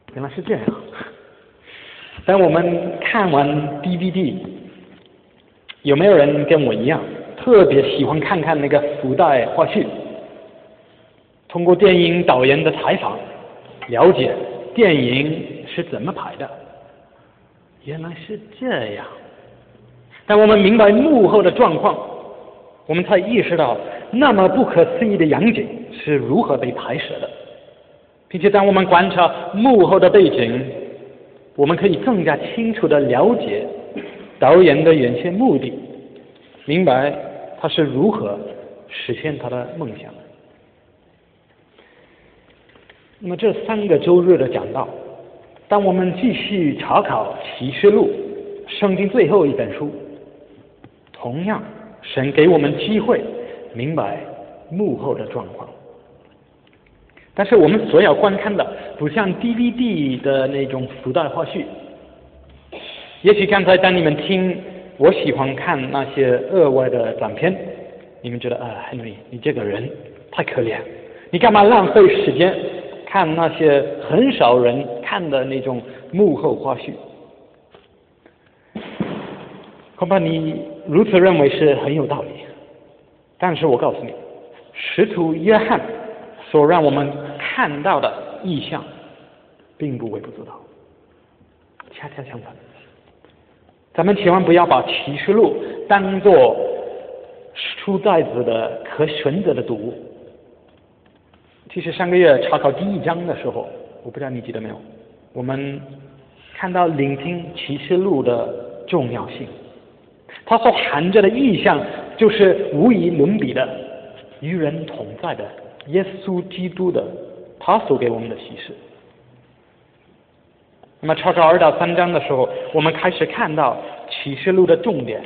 原来是这样。当我们看完 DVD， 有没有人跟我一样，特别喜欢看看那个附带花絮？通过电影导演的采访，了解电影是怎么拍的。原来是这样。当我们明白幕后的状况，我们才意识到那么不可思议的场景是如何被拍摄的，并且当我们观察幕后的背景，我们可以更加清楚地了解导演的原先目的，明白他是如何实现他的梦想。那么这3个周日的讲道，当我们继续查考启示录，圣经最后一本书，同样神给我们机会明白幕后的状况。但是我们所要观看的不像 DVD 的那种附带花絮。也许刚才当你们听我喜欢看那些额外的短片，你们觉得Henry 你这个人太可怜，你干嘛浪费时间看那些很少人看的那种幕后花絮？恐怕你如此认为是很有道理，但是我告诉你，使徒约翰所让我们看到的异象并不微不足道，恰恰相反。咱们千万不要把启示录当作书呆子的可选择的读物。其实上个月查考第1章的时候，我不知道你记得没有，我们看到聆听启示录的重要性，它所含着的意象就是无以伦比的与人同在的耶稣基督的他所给我们的启示。那么查考2到3章的时候，我们开始看到启示录的重点，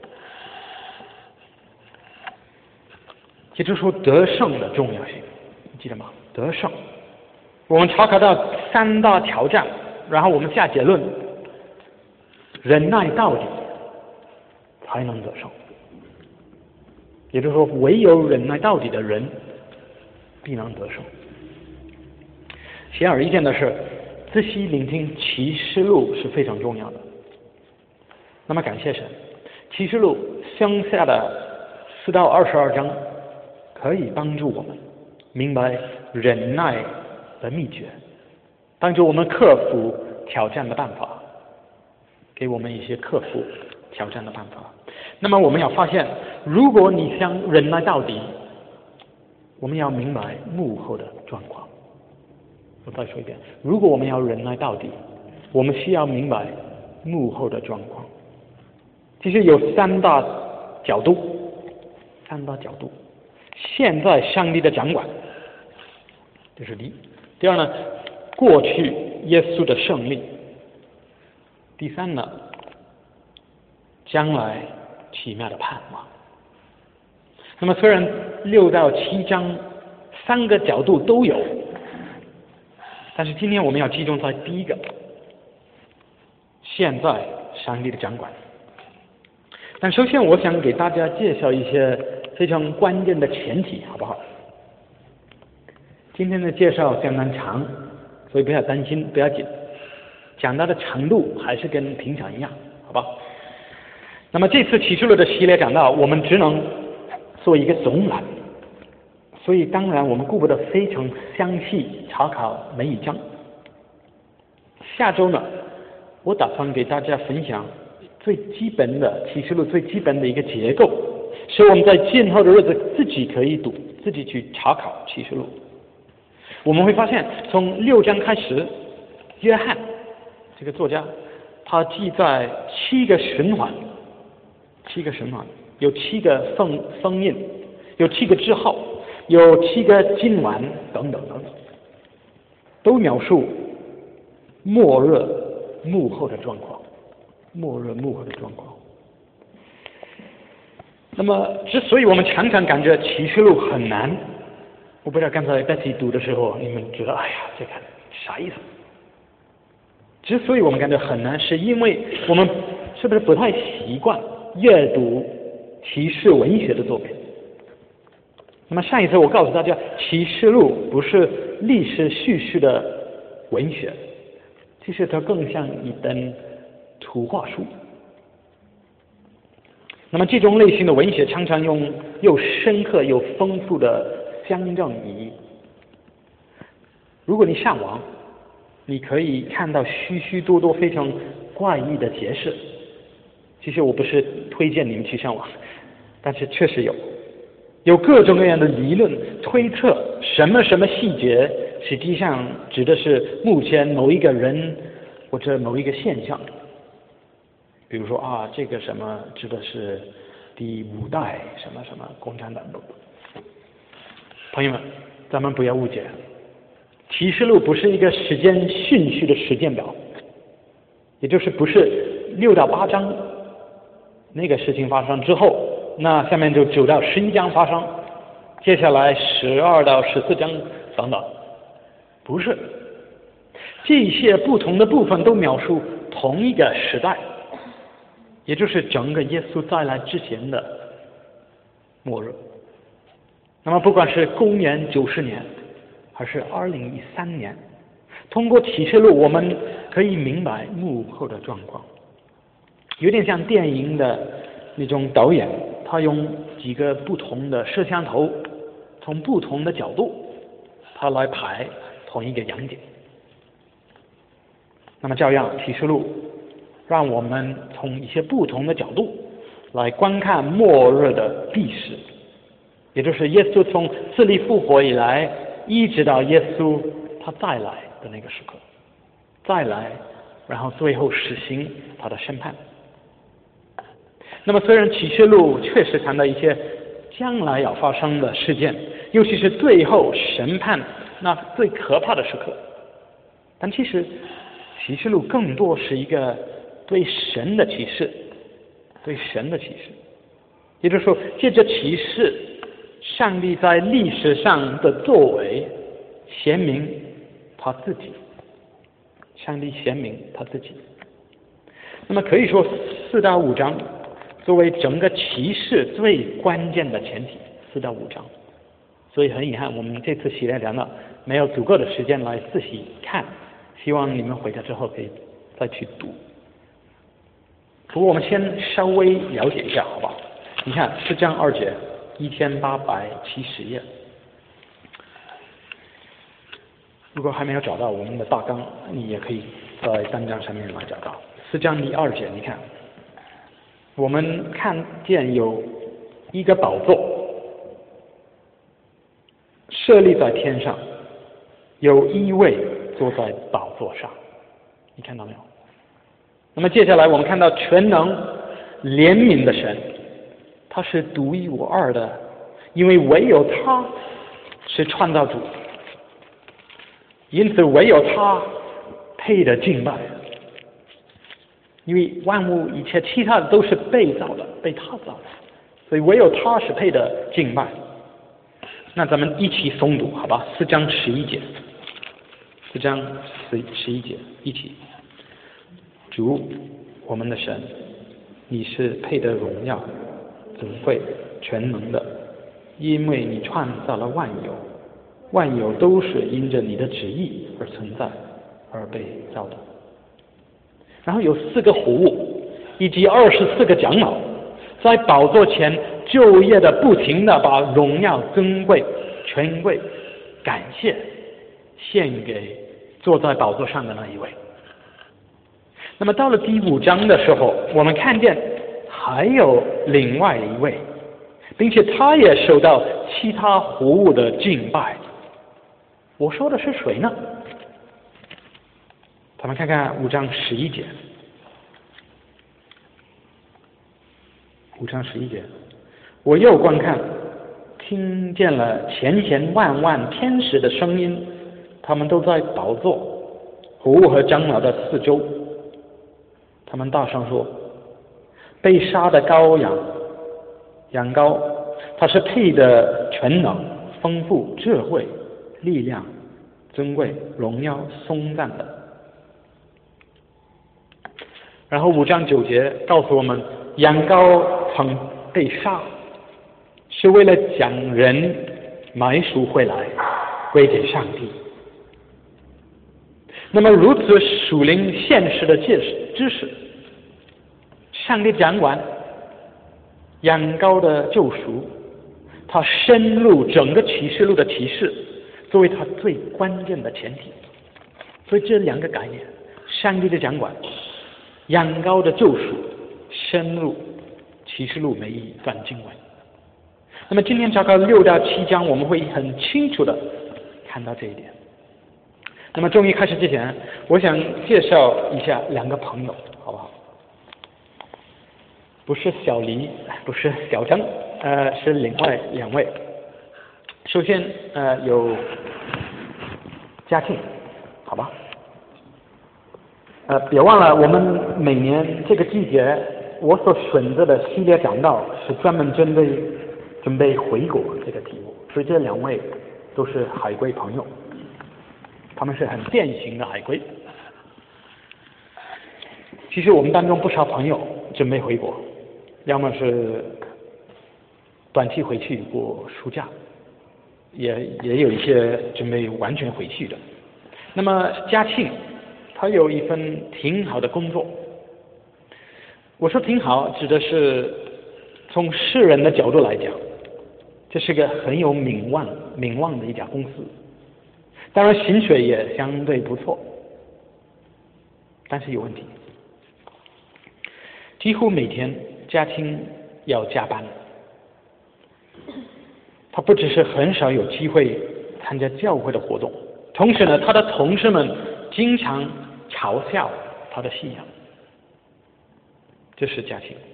也就是说得胜的重要性，你记得吗？得胜。我们查考到3大挑战，然后我们下结论：忍耐到底才能得胜。也就是说，唯有忍耐到底的人必能得胜。显而易见的是，仔细聆听启示录是非常重要的。那么感谢神，启示录剩下的4到22章可以帮助我们明白忍耐的秘诀，帮助我们克服挑战的办法，给我们一些克服挑战的办法。那么我们要发现，如果你想忍耐到底，我们要明白幕后的状况。我再说一遍，如果我们要忍耐到底，我们需要明白幕后的状况。其实有3大角度。现在上帝的掌管，这是第二呢，过去耶稣的胜利，第3呢，将来奇妙的盼望。那么虽然6到7章3个角度都有，但是今天我们要集中在第1个，现在上帝的掌管。但首先我想给大家介绍一些非常关键的前提，好不好？今天的介绍相当长，所以不要担心，不要紧，讲到的长度还是跟平常一样，好吧？那么这次启示录的系列讲到，我们只能做一个总览，所以当然我们顾不得非常详细查考每一章。下周呢，我打算给大家分享最基本的启示录最基本的一个结构，使我们在今后的日子自己可以读，自己去查考启示录。我们会发现，从6章开始，约翰这个作家，他记载7个循环，有7个封印，有7个之后，有7个今晚等等，都描述末日幕后的状况。那么之所以我们常常感觉启示录很难，我不知道刚才在自己读的时候你们觉得哎呀这个啥意思？之所以我们感觉很难，是因为我们是不是不太习惯阅读启示文学的作品。那么上一次我告诉大家，启示录不是历史叙事的文学， 其实它更像一本图画书。那么这种类型的文学常常用又深刻又丰富的象征意义。如果你上网，你可以看到许许多多非常怪异的解释。其实我不是推荐你们去上网，但是确实有各种各样的理论推测，什么什么细节实际上指的是目前某一个人或者某一个现象。比如说这个什么指的是第5代什么什么共产党。朋友们，咱们不要误解，启示录不是一个时间顺序的时间表，也就是不是6到8章那个事情发生之后，那下面就9到11章发生，接下来12到14章等等，不是。这些不同的部分都描述同一个时代，也就是整个耶稣再来之前的末日。那么不管是公元90年还是2013年，通过启示录我们可以明白幕后的状况，有点像电影的那种导演，他用几个不同的摄像头，从不同的角度他来拍同一个场景。那么照样启示录让我们从一些不同的角度来观看末日的历史，也就是耶稣从死里复活以来，一直到耶稣他再来的那个时刻，再来，然后最后实行他的审判。那么虽然启示录确实谈到一些将来要发生的事件，尤其是最后审判那最可怕的时刻，但其实启示录更多是一个对神的启示，对神的启示。也就是说，借着启示，上帝在历史上的作为显明他自己，上帝显明他自己。那么可以说4到5章作为整个启示最关键的前提，4到5章。所以很遗憾，我们这次系列讲到没有足够的时间来仔细看，希望你们回家之后可以再去读。不过我们先稍微了解一下好不好？你看4章2节，1870页。如果还没有找到我们的大纲，你也可以在单章上面来找到。4章第2节，你看，我们看见有一个宝座设立在天上，有一位坐在宝座上，你看到没有？那么接下来我们看到全能怜悯的神，他是独一无二的，因为唯有他是创造主，因此唯有他配得敬拜，因为万物一切其他的都是被造的，被他造的，所以唯有他是配得敬拜。那咱们一起诵读好吧？4章11节，4章11节，一起。主，我们的神，你是配得荣耀、尊贵、全能的，因为你创造了万有，万有都是因着你的旨意而存在，而被造的。然后有4个活物以及24个长老，在宝座前昼夜的不停的把荣耀、尊贵、权贵、感谢献给坐在宝座上的那一位。那么到了第5章的时候，我们看见还有另外一位，并且他也受到其他活物的敬拜。我说的是谁呢？咱们看看5章11节。5章11节，我又观看，听见了千万万天使的声音，他们都在宝座、活物和长老的四周。他们大声说：被杀的羔羊，羊羔，他是配的全能、丰富、智慧、力量、尊贵、荣耀、颂赞的。然后5章9节告诉我们，羊羔曾被杀，是为了将人买赎回来，归给上帝。 那么如此属灵现实的知识，上帝掌管羊羔的救赎，它深入整个启示录的启示，作为它最关键的前提。所以这两个概念，上帝的掌管，羊羔的救赎，深入启示录每一段经文。那么今天大概6到7章，我们会很清楚的看到这一点。那么终于开始之前，我想介绍一下2个朋友，好不好？不是小黎，不是小张，是另外2位。首先有嘉庆，好吧？别忘了，我们每年这个季节，我所选择的系列讲道是专门准备回国这个题目，所以这2位都是海归朋友，他们是很典型的海归。其实我们当中不少朋友准备回国，要么是短期回去过暑假，也有一些准备完全回去的。那么嘉庆他有一份挺好的工作，我说挺好，指的是从世人的角度来讲，这是个很有名望的一家公司，当然薪水也相对不错，但是有问题，几乎每天嘉庆要加班。他不只是很少有机会参加教会的活动，同时呢，他的同事们经常嘲笑他的信仰。这是嘉庆。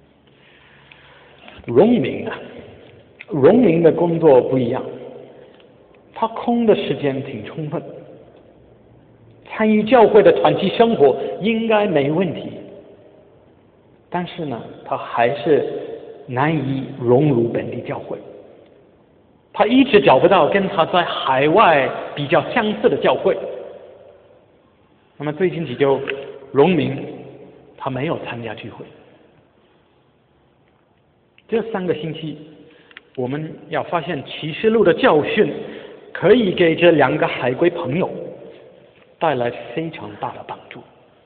荣民的工作不一样，他空的时间挺充分，参与教会的团体生活应该没问题，但是呢，他还是难以融入本地教会。他一直找不到跟他在海外比较相似的教会。那么最近几周，荣民他没有参加聚会。这3个星期，我们要发现启示录的教训可以给这2个海归朋友带来非常大的帮助。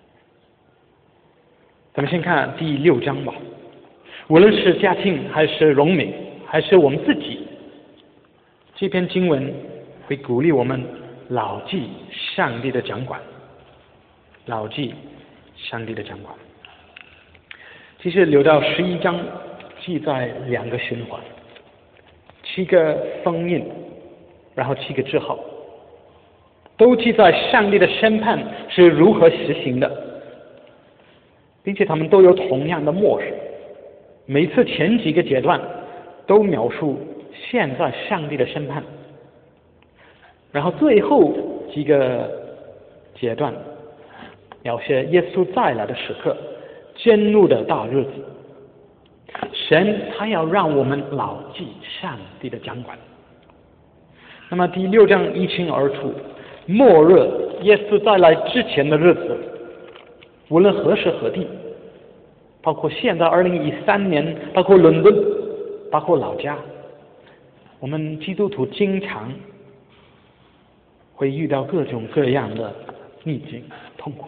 咱们先看第6章吧。无论是嘉庆还是荣民，还是我们自己，这篇经文会鼓励我们牢记上帝的掌管，牢记上帝的掌管。其实6到11章记载2个循环，7个封印，然后7个记号，都记载上帝的审判是如何实行的，并且他们都有同样的末世。每次前几个阶段都描述现在上帝的审判，然后最后几个阶段描写耶稣再来的时刻，震怒的大日子。神他要让我们牢记上帝的掌管。那么第6章一清二楚，末日耶稣再来之前的日子，无论何时何地，包括现在2013年，包括伦敦，包括老家，我们基督徒经常会遇到各种各样的逆境痛苦。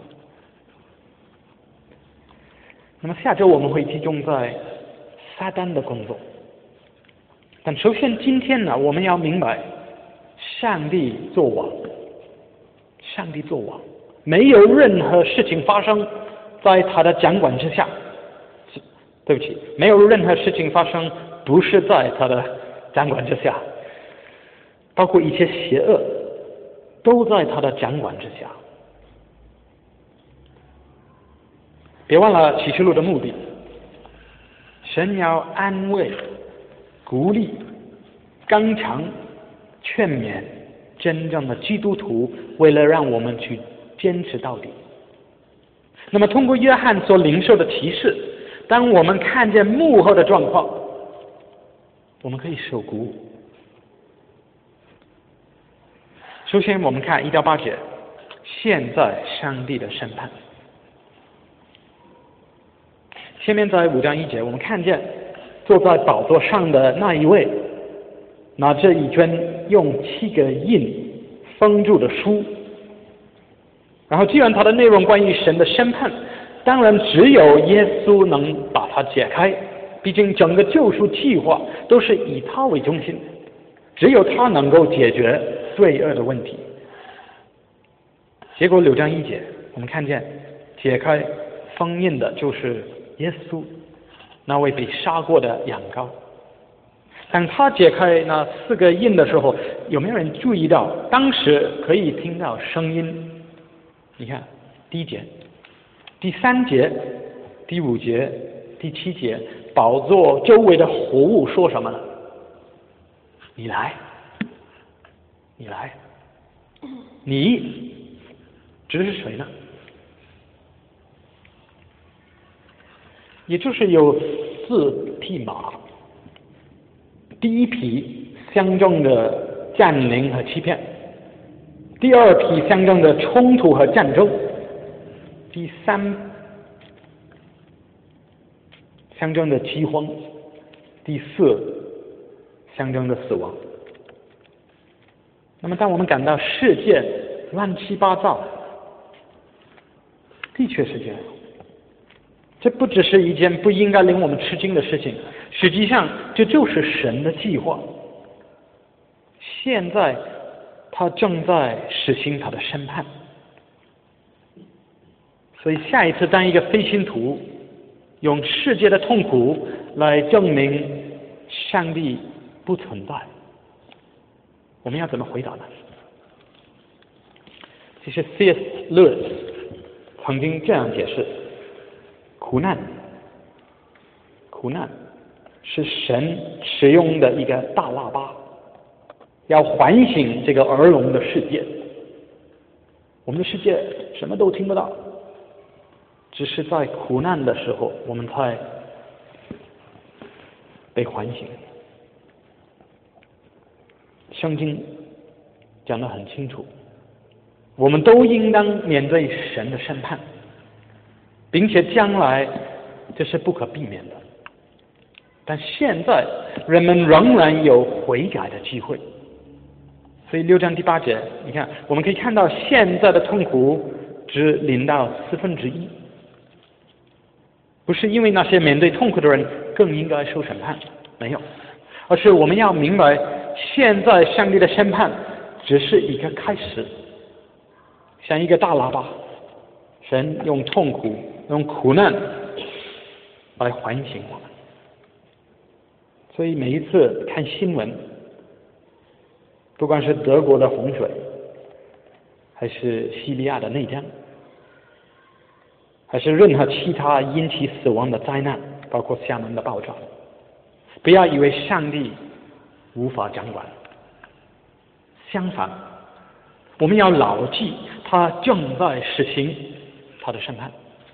那么下周我们会集中在撒旦的工作，但首先今天呢，我们要明白上帝作王，上帝作王，没有任何事情发生在他的掌管之下。对不起，没有任何事情发生不是在他的掌管之下，包括一切邪恶都在他的掌管之下。别忘了启示录的目的，神要安慰、鼓励、刚强、劝勉真正的基督徒，为了让我们去坚持到底。那么通过约翰所领受的提示，当我们看见幕后的状况，我们可以受鼓舞。首先我们看1到8节，现在上帝的审判。前面在5章1节，我们看见坐在宝座上的那一位拿着一卷用7个印封住的书， 然后既然它的内容关于神的审判，当然只有耶稣能把它解开，毕竟整个救赎计划都是以他为中心，只有他能够解决罪恶的问题。结果6章1节我们看见解开封印的就是耶稣，那位被杀过的羊羔。当他解开那4个印的时候，有没有人注意到当时可以听到声音？你看第1节、第3节、第5节、第7节，宝座周围的活物说什么呢？你来，你来，你指的是谁呢？也就是有4匹马，第1匹象征着占领和欺骗，第2匹象征着冲突和战争，第3象征着饥荒，第4象征着死亡。那么当我们感到世界乱七八糟，的确是这样，这不只是一件不应该令我们吃惊的事情，实际上这就是神的计划。现在他正在实行他的审判，所以下一次当一个非信徒用世界的痛苦来证明上帝不存在，我们要怎么回答呢？其实 C.S. Lewis 曾经这样解释：苦难是神使用的一个大喇叭，要唤醒这个耳聋的世界。我们的世界什么都听不到，只是在苦难的时候我们才被唤醒。圣经讲得很清楚，我们都应当面对神的审判，并且将来这是不可避免的。但现在人们仍然有悔改的机会。所以6章第8节，你看我们可以看到现在的痛苦只临到1/4，不是因为那些面对痛苦的人更应该受审判，没有，而是我们要明白现在上帝的审判只是一个开始，像一个大喇叭，神用痛苦用苦难来唤醒我们。所以每一次看新闻，不管是德国的洪水，还是叙利亚的内战，还是任何其他引起死亡的灾难，包括厦门的爆炸，不要以为上帝无法掌管，相反，我们要牢记他正在实行他的审判，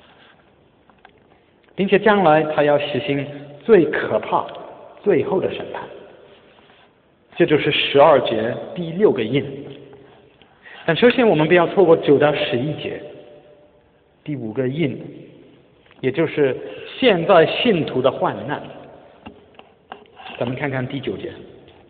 并且将来他要实行最可怕最后的审判，这就是12节第6个印。但首先我们不要错过9到11节第5个印，也就是现在信徒的患难。咱们看看第9节，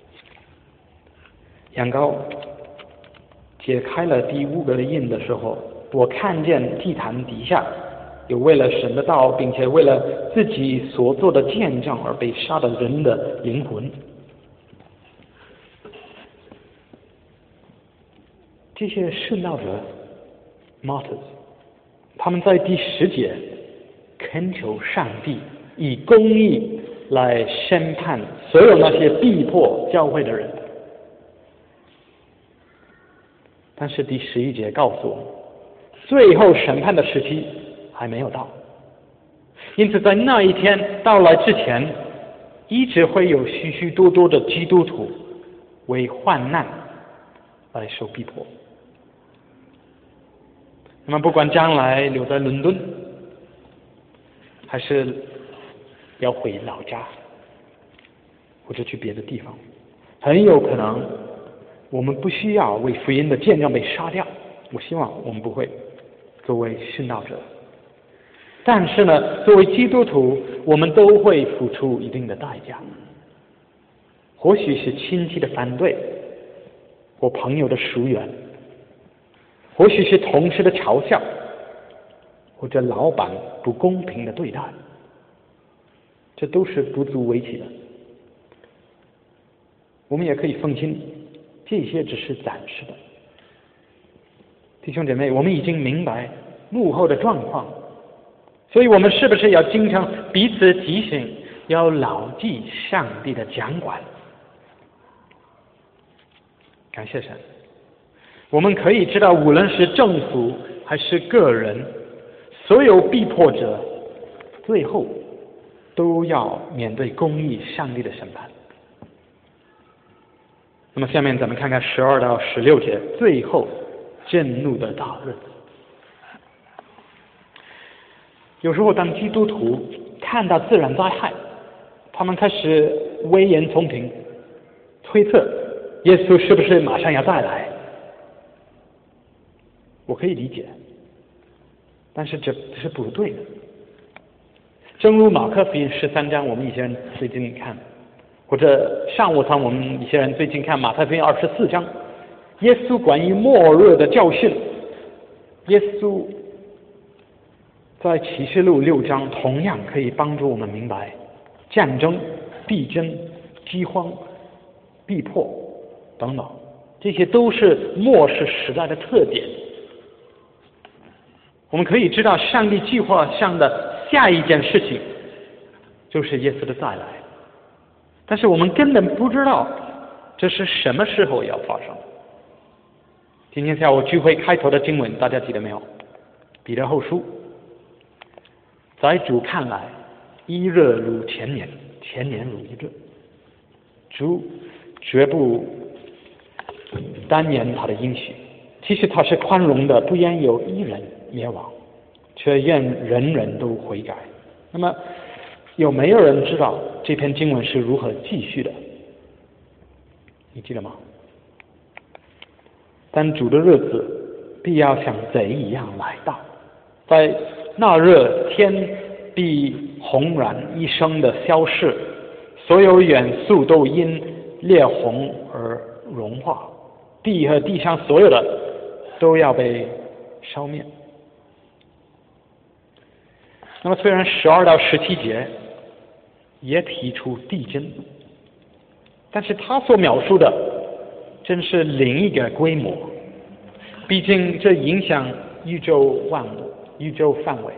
羊羔解开了第5个印的时候，我看见祭坛底下有为了神的道并且为了自己所做的见证而被杀的人的灵魂。这些殉道者 martyrs， 他们在第10节恳求上帝以公义来审判所有那些逼迫教会的人。但是第11节告诉我们，最后审判的时期还没有到，因此在那一天到来之前，一直会有许许多多的基督徒为患难来受逼迫。那么不管将来留在伦敦，还是要回老家，或者去别的地方，很有可能我们不需要为福音的见证被杀掉，我希望我们不会作为殉道者。但是呢，作为基督徒，我们都会付出一定的代价，或许是亲戚的反对，或朋友的疏远， 或许是同事的嘲笑，或者老板不公平的对待，这都是不足为奇的。我们也可以放心，这些只是暂时的。弟兄姐妹，我们已经明白幕后的状况，所以我们是不是要经常彼此提醒，要牢记上帝的掌管？感谢神，我们可以知道，无论是政府还是个人，所有逼迫者最后都要面对公义上帝的审判。那么下面咱们看看12到16节，最后震怒的大日子。有时候当基督徒看到自然灾害，他们开始危言耸听，推测耶稣是不是马上要再来。我可以理解，但是这是不对的。正如马可福音13章，我们一些人最近看，或者上午堂我们一些人最近看马太福音24章，耶稣关于末日的教训，耶稣在启示录6章同样可以帮助我们明白战争、地震、饥荒、逼迫等等，这些都是末世时代的特点。我们可以知道上帝计划上的下一件事情就是耶稣的再来，但是我们根本不知道这是什么时候要发生。今天下午聚会开头的经文大家记得没有？彼得后书，在主看来，一日如千年，千年如一日。主绝不单言他的应许，其实他是宽容的，不愿有一人灭亡，却愿人人都悔改。那么有没有人知道这篇经文是如何继续的？你记得吗？但主的日子必要像贼一样来到，在那日天必轰然一声的消逝，所有元素都因烈红而融化，地和地上所有的都要被烧灭。那么虽然12到17节也提出地震，但是他所描述的真是另一个规模，毕竟这影响宇宙万物、宇宙范围。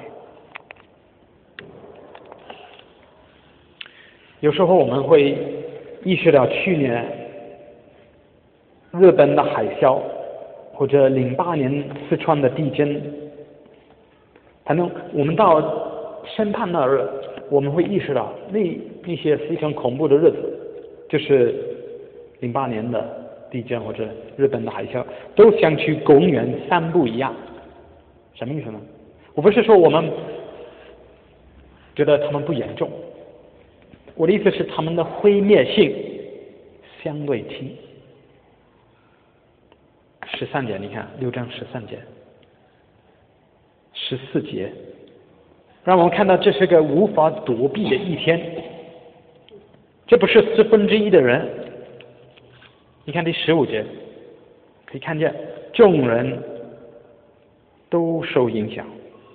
有时候我们会意识到去年日本的海啸，或者08年四川的地震，反正我们到审判那日，我们会意识到那些非常恐怖的日子，就是08年的地震或者日本的海啸，都像去公园散步一样。什么意思呢？我不是说我们觉得他们不严重，我的意思是他们的毁灭性相对轻。13节，你看6章13节、14节，让我们看到这是个无法躲避的一天。这不是1/4的人。你看第15节，可以看见众人都受影响，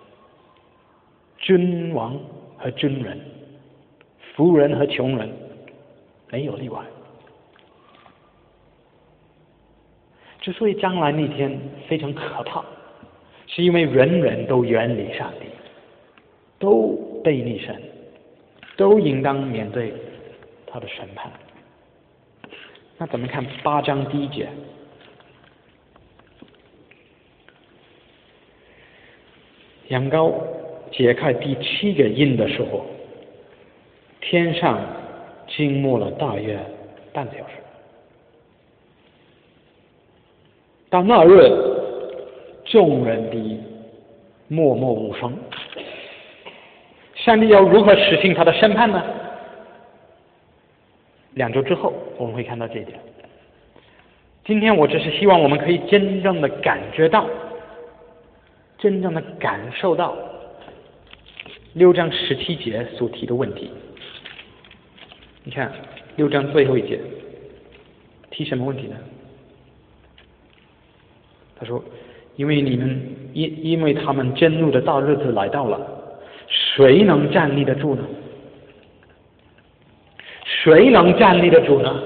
君王和军人，富人和穷人，没有例外。之所以将来那天非常可怕，是因为人人都远离上帝，都背逆神，都应当面对他的审判。那咱们看8章第1节，羊羔解开第7个印的时候，天上静默了大约半小时。到那日，众人必默默无声。上帝要如何实行他的审判呢？2周之后我们会看到这一点。今天我只是希望我们可以真正的感觉到，真正的感受到6章17节所提的问题。你看6章最后一节提什么问题呢？他说因为他们震怒的大日子来到了，谁能站立得住呢？谁能站立得住呢？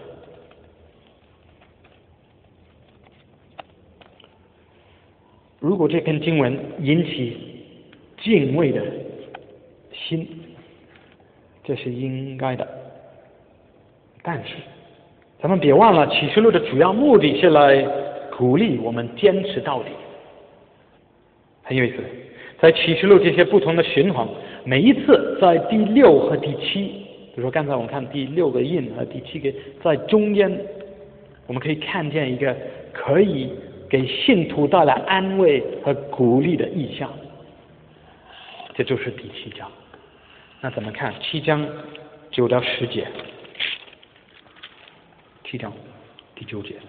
如果这篇经文引起敬畏的心，这是应该的。但是咱们别忘了，启示录的主要目的是来鼓励我们坚持到底。很有意思，在启示录这些不同的循环，每一次在第6和第7，比如说刚才我们看第6个印和第7个，在中间我们可以看见一个可以给信徒带来安慰和鼓励的意象，这就是第7章。那怎么看？7章9到10节，7章第9节，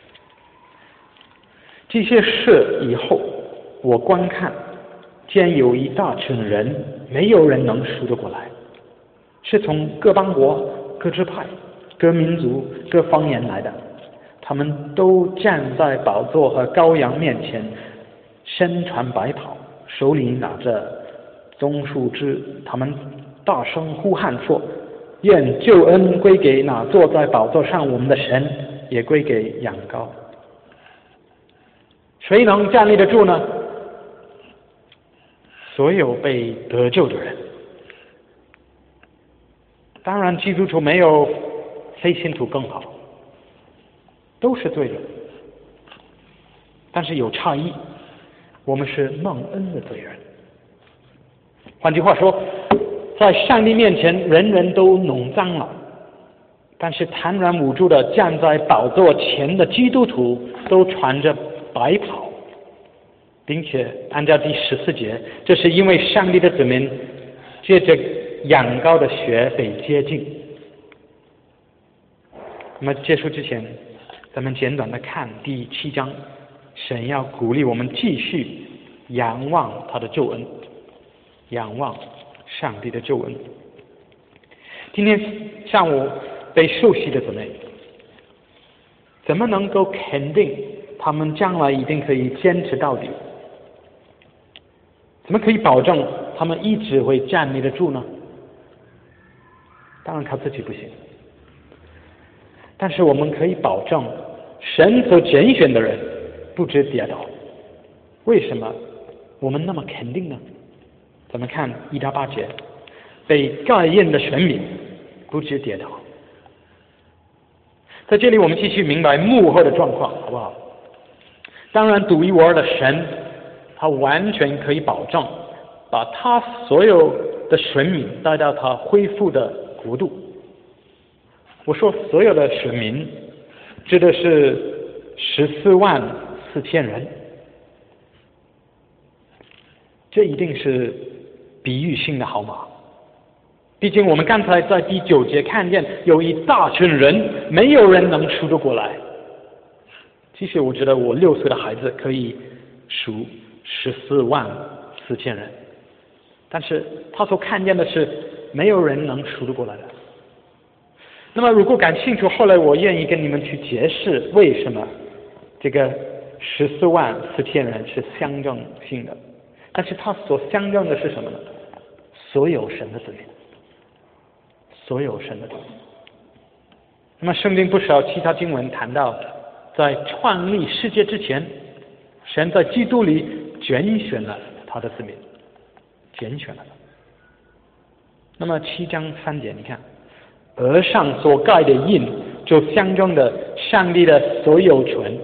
这些事以后，我观看，见有一大群人，没有人能数得过来，是从各邦国、各支派、各民族、各方言来的。他们都站在宝座和羔羊面前，身穿白袍，手里拿着棕树枝。他们大声呼喊说：愿救恩归给那坐在宝座上我们的神，也归给羊羔。谁能站立得住呢？所有被得救的人。当然基督徒没有非信徒更好，都是罪人，但是有差异，我们是蒙恩的罪人。换句话说，在上帝面前人人都弄脏了，但是坦然无助的站在宝座前的基督徒都穿着白袍，并且按照第14节，这是因为上帝的子民借着羊羔的血被洁净。那么结束之前，咱们简短的看第7章，神要鼓励我们继续仰望他的救恩，仰望上帝的救恩。今天上午被受洗的姊妹，怎么能够肯定他们将来一定可以坚持到底？怎么可以保证他们一直会站立得住呢？当然靠自己不行，但是我们可以保证神所拣选的人不致跌倒。为什么我们那么肯定呢？咱们看1到8节，被盖印的选民不致跌倒。在这里我们继续明白幕后的状况，好不好？当然独一无二的神，他完全可以保证把他所有的选民带到他恢复的国度。我说所有的选民指的是144000人，这一定是比喻性的号码。毕竟我们刚才在第9节看见有一大群人，没有人能数得过来。其实我觉得我6岁的孩子可以数144000人，但是他所看见的是没有人能数得过来的。那么如果感兴趣，后来我愿意跟你们去解释为什么这个144000人是象征性的，但是它所象征的是什么呢？所有神的子民，所有神的子民。那么圣经不少其他经文谈到，在创立世界之前，神在基督里拣选了他的子民，拣选了他。那么7章3节，你看额上所盖的印，就象征着上帝的所有权。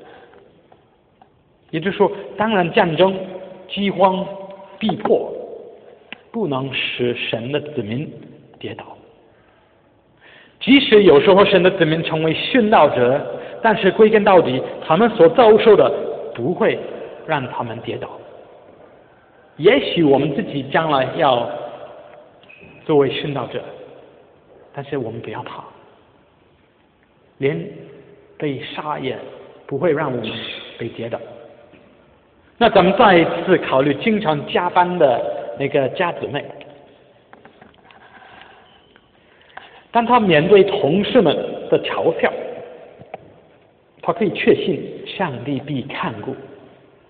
也就是说，当然战争、饥荒、逼迫不能使神的子民跌倒。即使有时候神的子民成为殉道者，但是归根到底，他们所遭受的不会让他们跌倒。也许我们自己将来要作为殉道者，但是我们不要怕，连被杀也不会让我们被跌倒。那咱们再一次考虑经常加班的那个家姊妹，当他面对同事们的嘲笑，他可以确信上帝必看顾，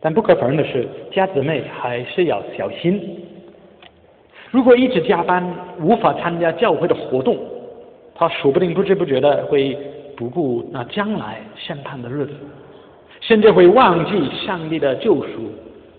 但不可否认的是，家姊妹还是要小心。如果一直加班，无法参加教会的活动，他说不定不知不觉的会不顾那将来审判的日子，甚至会忘记上帝的救赎。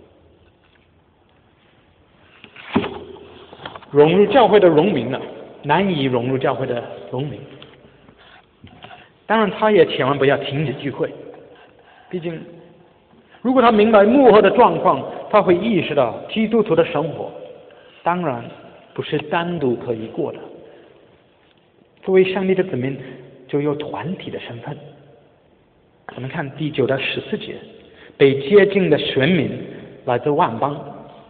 融入教会的农民呢，难以融入教会的农民。当然，他也千万不要停止聚会，毕竟，如果他明白幕后的状况，他会意识到基督徒的生活，当然不是单独可以过的。作为上帝的子民，就有团体的身份。我们看第9到14节，被接近的选民来自万邦，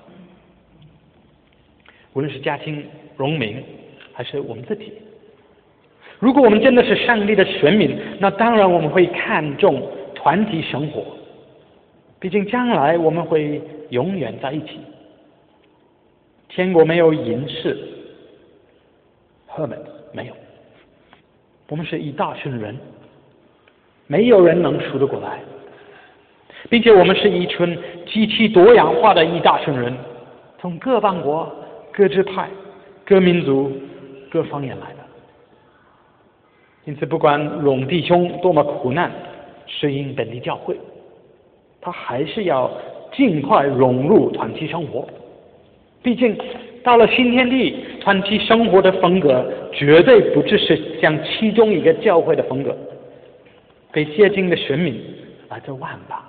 无论是家庭、农民，还是我们自己。如果我们真的是上帝的选民，那当然我们会看重团体生活，毕竟将来我们会永远在一起。天国没有隐士 hermit， 没有，我们是一大群人，没有人能数得过来，并且我们是一群极其多样化的一大群人，从各邦国、各支派、各民族、各方言来的。因此，不管龙弟兄多么苦难适应本地教会，他还是要尽快融入团体生活。毕竟到了新天地，团体生活的风格绝对不只是像其中一个教会的风格。被接近的选民来自万邦，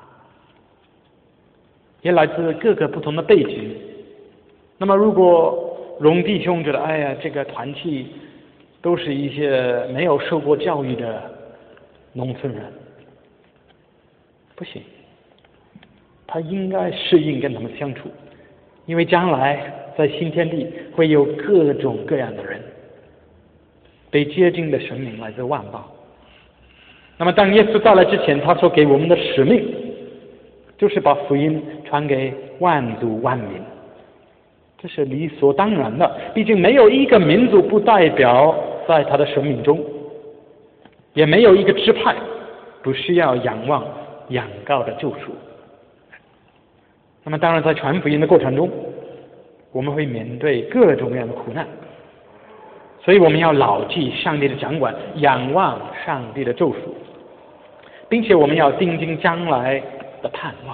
也来自各个不同的背景。那么如果龙弟兄觉得哎呀，这个团体都是一些没有受过教育的农村人，不行，他应该适应跟他们相处，因为将来在新天地会有各种各样的人。被接近的神明来自万邦。那么当耶稣到来之前，他所给我们的使命就是把福音传给万族万民，这是理所当然的。毕竟没有一个民族不代表在他的生命中，也没有一个支派不需要仰望仰告的救赎。那么当然在传福音的过程中，我们会面对各种各样的苦难，所以我们要牢记上帝的掌管，仰望上帝的救赎，并且我们要定睛将来的盼望。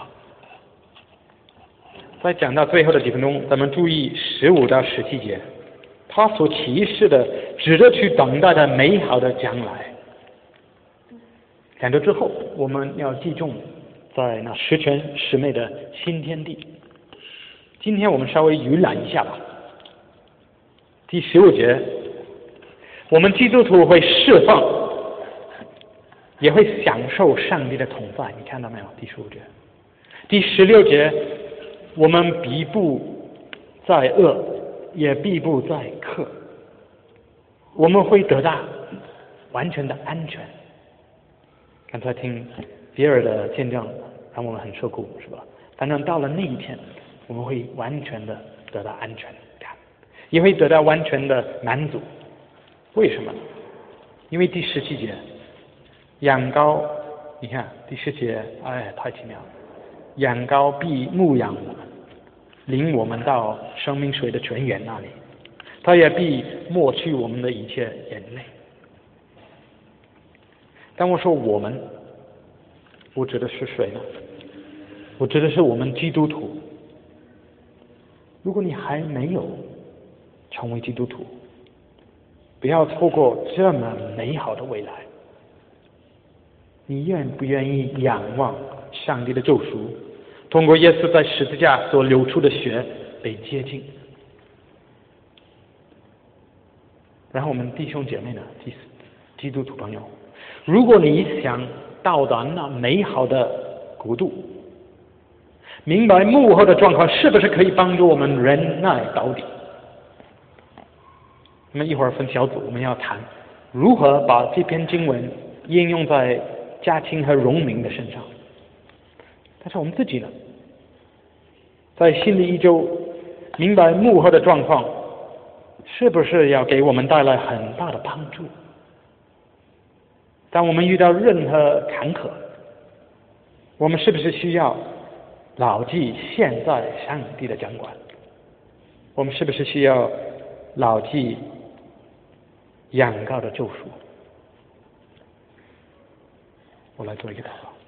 在讲到最后的几分钟，咱们注意15到17节，他所启示的指着去等待的美好的将来。讲到之后，我们要记重在那十全十美的新天地。今天我们稍微预览一下吧。第15节，我们基督徒会释放，也会享受上帝的同在，你看到没有？第15节。第16节，我们必不在恶，也必不在克，我们会得到完全的安全。刚才听比尔的见证，让我们很受鼓舞，是吧？反正到了那一天，我们会完全的得到安全感，也会得到完全的满足。为什么？因为第17节，羊羔，你看第10节，哎，太奇妙了。羊羔必牧养我们，领我们到生命水的泉源那里，他也必抹去我们的一切眼泪。当我说我们，我指的是谁呢？我指的是我们基督徒。如果你还没有成为基督徒，不要错过这么美好的未来。你愿不愿意仰望上帝的救赎，通过耶稣在十字架所流出的血被接近？然后我们弟兄姐妹呢，基督徒朋友，如果你想到达那美好的国度，明白幕后的状况是不是可以帮助我们忍耐到底？那么一会儿分小组，我们要谈如何把这篇经文应用在家庭和农民的身上。但是我们自己呢，在新的一周明白幕后的状况，是不是要给我们带来很大的帮助？当我们遇到任何坎坷，我们是不是需要牢记现在上帝的掌管？我们是不是需要牢记仰告的救赎？我来做一个祷告。